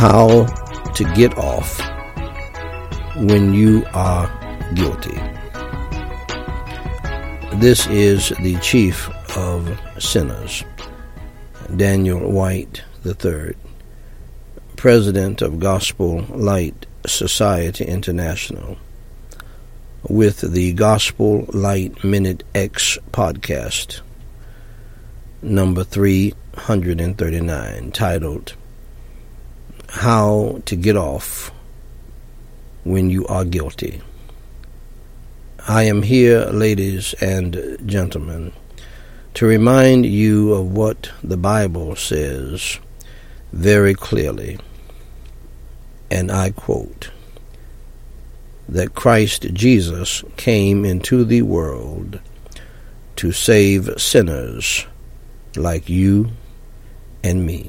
How to get off when you are guilty. This is the chief of sinners, Daniel White III, president of Gospel Light Society International, with the Gospel Light Minute X podcast, number 339, titled, How to Get Off When You Are Guilty. I am here, ladies and gentlemen, to remind you of what the Bible says very clearly, and I quote, that Christ Jesus came into the world to save sinners like you and me.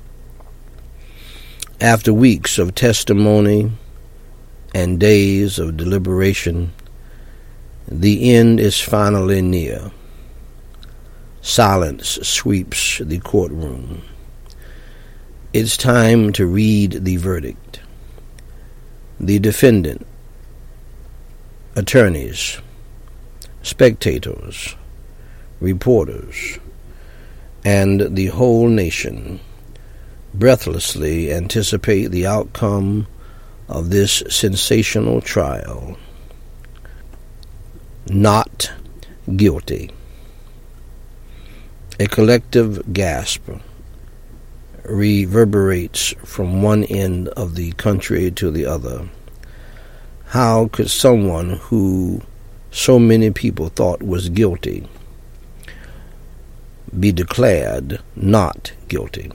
After weeks of testimony and days of deliberation, the end is finally near. Silence sweeps the courtroom. It's time to read the verdict. The defendant, attorneys, spectators, reporters, and the whole nation breathlessly anticipate the outcome of this sensational trial. Not guilty. A collective gasp reverberates from one end of the country to the other. How could someone who so many people thought was guilty be declared not guilty?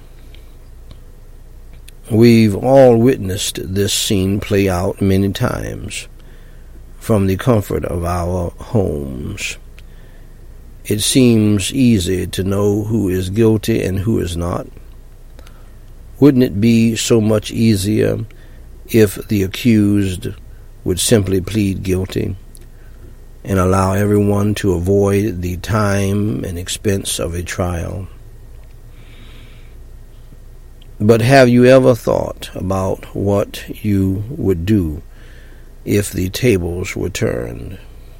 We've all witnessed this scene play out many times from the comfort of our homes. It seems easy to know who is guilty and who is not. Wouldn't it be so much easier if the accused would simply plead guilty and allow everyone to avoid the time and expense of a trial? But have you ever thought about what you would do if the tables were turned?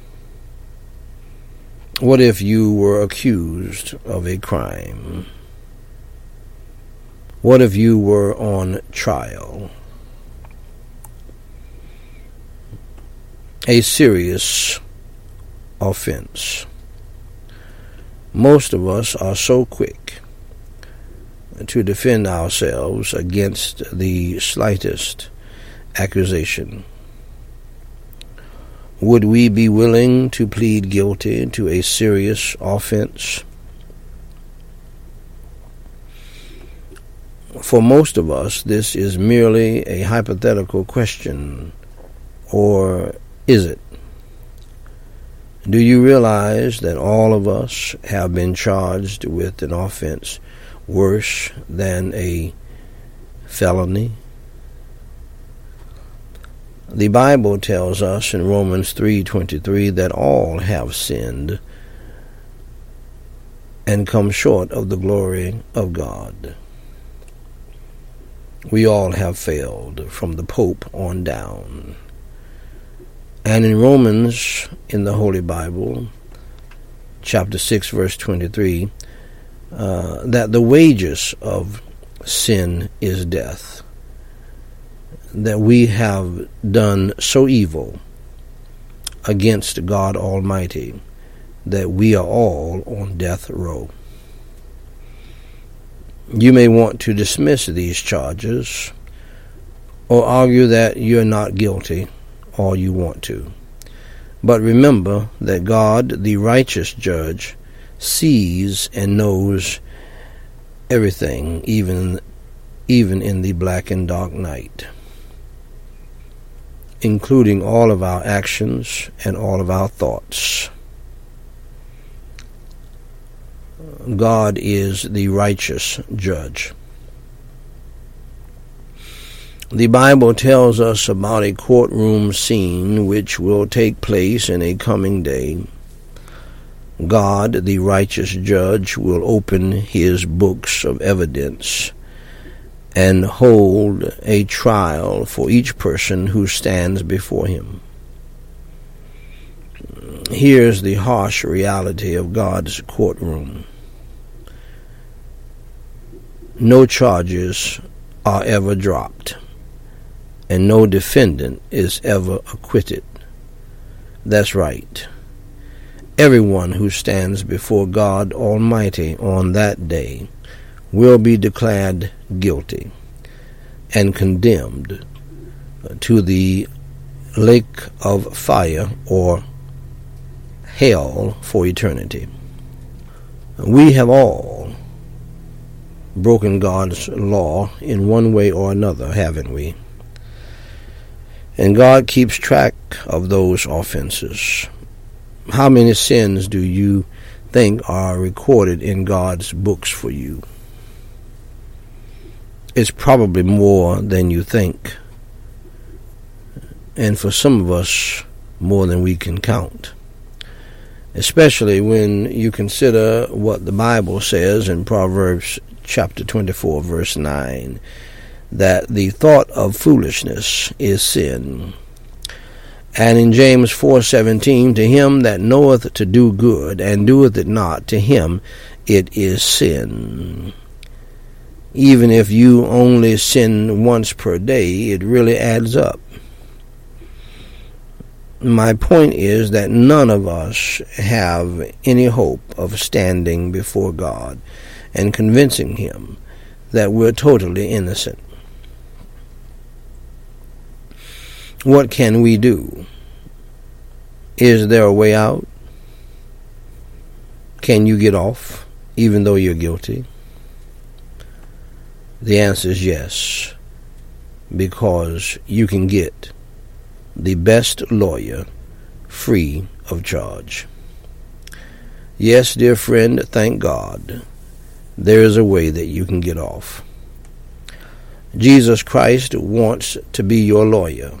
What if you were accused of a crime? What if you were on trial? A serious offense. Most of us are so quick to defend ourselves against the slightest accusation. Would we be willing to plead guilty to a serious offense? For most of us, this is merely a hypothetical question, or is it? Do you realize that all of us have been charged with an offense worse than a felony? The Bible tells us in Romans 3:23 that all have sinned and come short of the glory of God. We all have failed, from the Pope on down. And in Romans, in the Holy Bible, chapter 6, verse 23, that the wages of sin is death, that we have done so evil against God Almighty that we are all on death row. You may want to dismiss these charges or argue that you're not guilty all you want to. But remember that God, the righteous judge, sees and knows everything, even in the black and dark night, including all of our actions and all of our thoughts. God is the righteous judge. The Bible tells us about a courtroom scene which will take place in a coming day. God, the righteous judge, will open his books of evidence and hold a trial for each person who stands before him. Here's the harsh reality of God's courtroom. No charges are ever dropped, and no defendant is ever acquitted. That's right. Everyone who stands before God Almighty on that day will be declared guilty and condemned to the lake of fire or hell for eternity. We have all broken God's law in one way or another, haven't we? And God keeps track of those offenses. How many sins do you think are recorded in God's books for you? It's probably more than you think, and for some of us, more than we can count. Especially when you consider what the Bible says in Proverbs chapter 24, verse 9, that the thought of foolishness is sin. And in James 4:17, to him that knoweth to do good and doeth it not, to him it is sin. Even if you only sin once per day, it really adds up. My point is that none of us have any hope of standing before God and convincing him that we're totally innocent. What can we do? Is there a way out? Can you get off, even though you're guilty? The answer is yes, because you can get the best lawyer free of charge. Yes, dear friend, thank God, there is a way that you can get off. Jesus Christ wants to be your lawyer,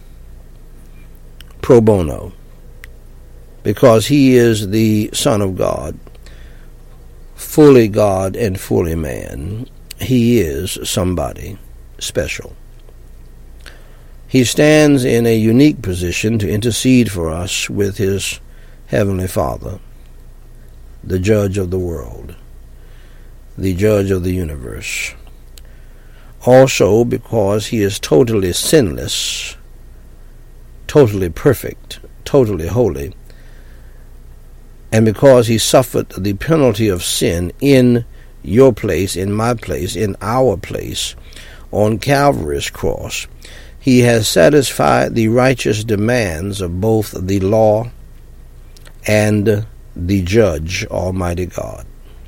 pro bono, because he is the Son of God, fully God and fully man. He is somebody special. He stands in a unique position to intercede for us with his Heavenly Father, the judge of the world, the judge of the universe. Also because he is totally sinless, totally perfect, totally holy, and because he suffered the penalty of sin in your place, in my place, in our place, on Calvary's cross, he has satisfied the righteous demands of both the law and the judge, Almighty God.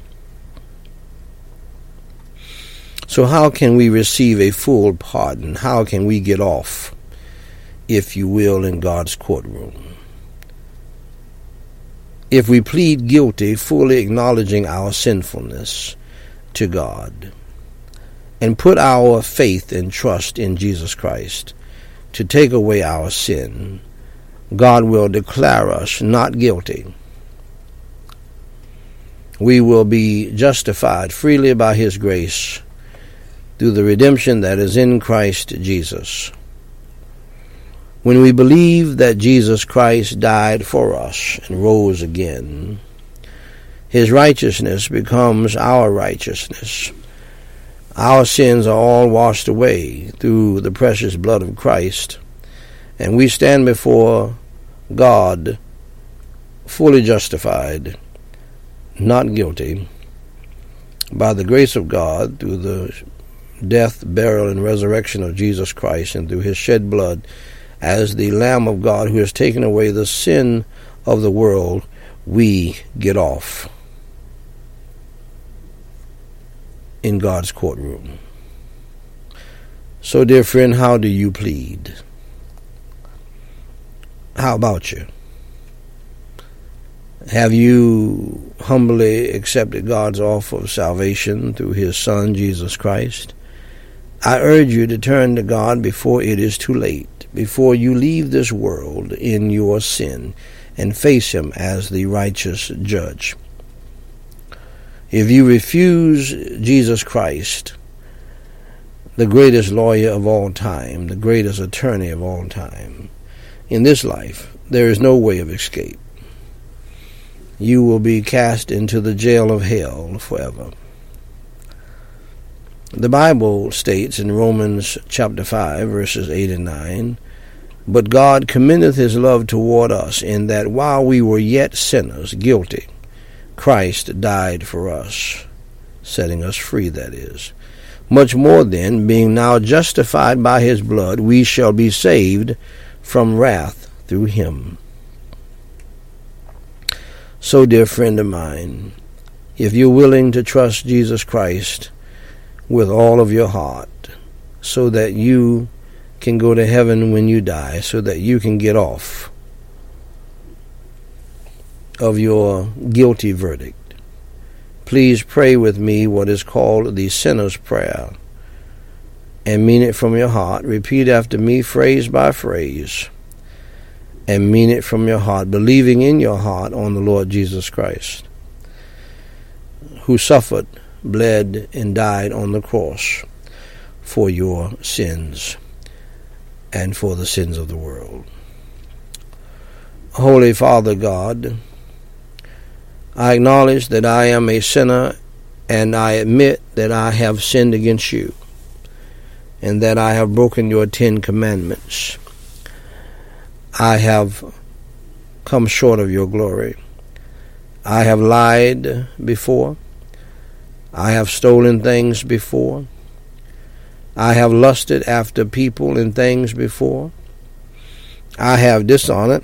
So how can we receive a full pardon? How can we get off, if you will, in God's courtroom? If we plead guilty, fully acknowledging our sinfulness to God, and put our faith and trust in Jesus Christ to take away our sin, God will declare us not guilty. We will be justified freely by his grace through the redemption that is in Christ Jesus. When we believe that Jesus Christ died for us and rose again, his righteousness becomes our righteousness. Our sins are all washed away through the precious blood of Christ, and we stand before God fully justified, not guilty, by the grace of God through the death, burial, and resurrection of Jesus Christ, and through his shed blood as the Lamb of God who has taken away the sin of the world. We get off in God's courtroom. So, dear friend, how do you plead? How about you? Have you humbly accepted God's offer of salvation through his Son, Jesus Christ? I urge you to turn to God before it is too late, before you leave this world in your sin, and face him as the righteous judge. If you refuse Jesus Christ the greatest lawyer of all time, the greatest attorney of all time. In this life, there is no way of escape. You will be cast into the jail of hell forever. The Bible states in Romans chapter 5, verses 8 and 9, "But God commendeth his love toward us, in that while we were yet sinners, guilty, Christ died for us," setting us free, that is. "Much more then, being now justified by his blood, we shall be saved from wrath through him." So, dear friend of mine, if you're willing to trust Jesus Christ with all of your heart, so that you can go to heaven when you die, so that you can get off of your guilty verdict, please pray with me what is called the sinner's prayer, and mean it from your heart. Repeat after me, phrase by phrase, and mean it from your heart, believing in your heart on the Lord Jesus Christ, who suffered, bled, and died on the cross for your sins and for the sins of the world. Holy Father God, I acknowledge that I am a sinner, and I admit that I have sinned against you, and that I have broken your 10 commandments. I have come short of your glory. I have lied before. I have stolen things before. I have lusted after people and things before. I have dishonored.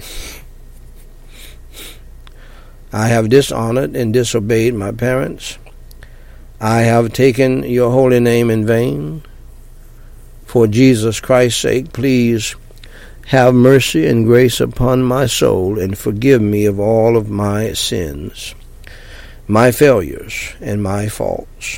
I have dishonored and disobeyed my parents. I have taken your holy name in vain. For Jesus Christ's sake, please have mercy and grace upon my soul and forgive me of all of my sins, my failures, and my faults.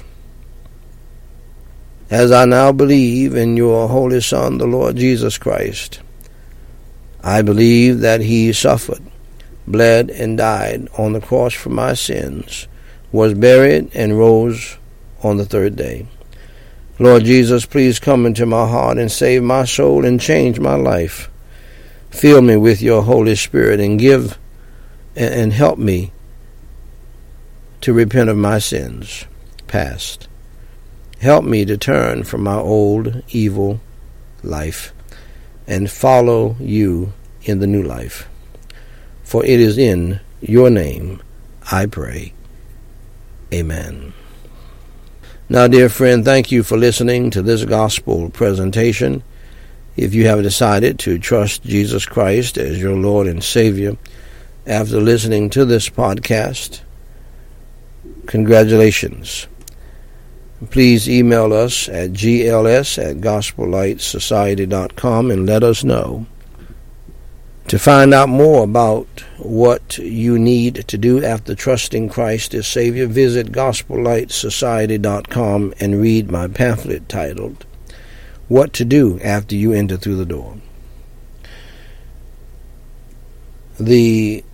As I now believe in your Holy Son, the Lord Jesus Christ, I believe that he suffered, bled, and died on the cross for my sins, was buried, and rose on the 3rd day. Lord Jesus, please come into my heart and save my soul and change my life. Fill me with your Holy Spirit and give and help me to repent of my sins past. Help me to turn from my old evil life and follow you in the new life. For it is in your name I pray. Amen. Now, dear friend, thank you for listening to this gospel presentation. If you have decided to trust Jesus Christ as your Lord and Savior after listening to this podcast, congratulations. Please email us at gls@gospellightsociety.com and let us know. To find out more about what you need to do after trusting Christ as Savior, visit gospellightsociety.com and read my pamphlet titled, "What to Do After You Enter Through the Door." The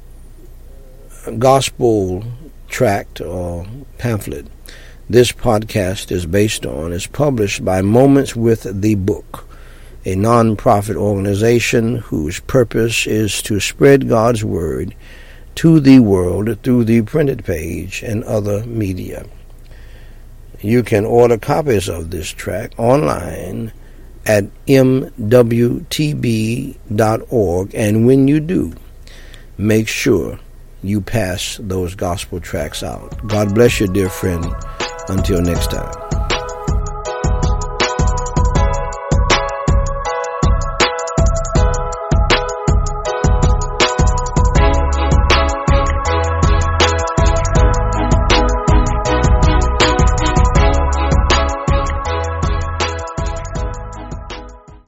gospel tract or pamphlet this podcast is based on is published by Moments with the Book, a non-profit organization whose purpose is to spread God's Word to the world through the printed page and other media. You can order copies of this tract online at mwtb.org, and when you do, make sure you pass those gospel tracts out. God bless you, dear friend. Until next time.